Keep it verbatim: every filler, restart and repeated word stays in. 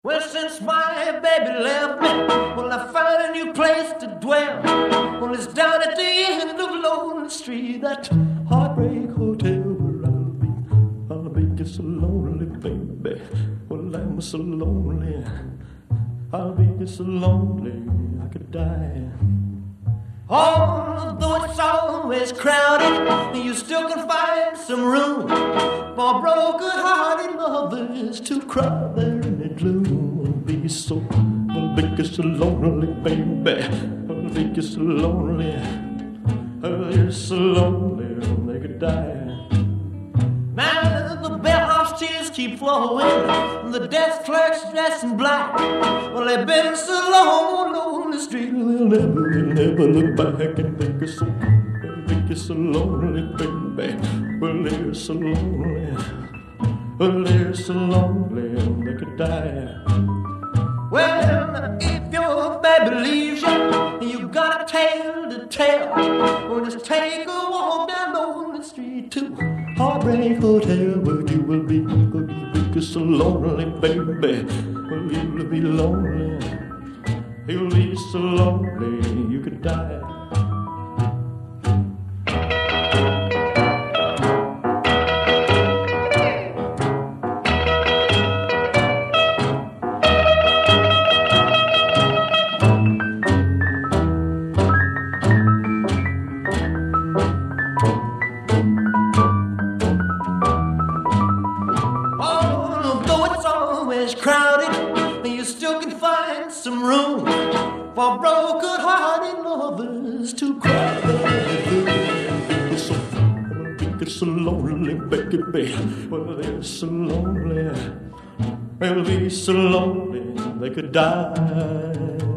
Well, since my baby left me, well, I found a new place to dwell. Well, it's down at the end of Lonely Street, that heartbreak hotel where I'll be. I'll be just so lonely, baby. Well, I'm so lonely. I'll be just so lonely, I could die. Although it's always crowded, you still can find some room for broken-hearted lovers to cry there in the gloom. I'll be so, I'll be just so lonely, baby. I'll be just so lonely. I'll be just so lonely, they could die. Now the bellhop's tears keep flowing, the desk clerk's dressed in black. Well, they've been so long on Lonely Street, they'll never, they'll never look back. And think it's so, they'll think it's so lonely, baby. Well, they're so lonely. Well, they're so lonely, they could die. Well, if your baby leaves you, you got a tale to tell. Well, just take a walk down Lonely Street to Heartbreak Hotel, where you will be, where you will be so lonely, baby. Well, you will be lonely, you'll be so lonely, you could die. Crowded, and you still can find some room for broken-hearted lovers to cry. It's so, it's so lonely, baby. Well, they're so lonely. They'll be so lonely they could die.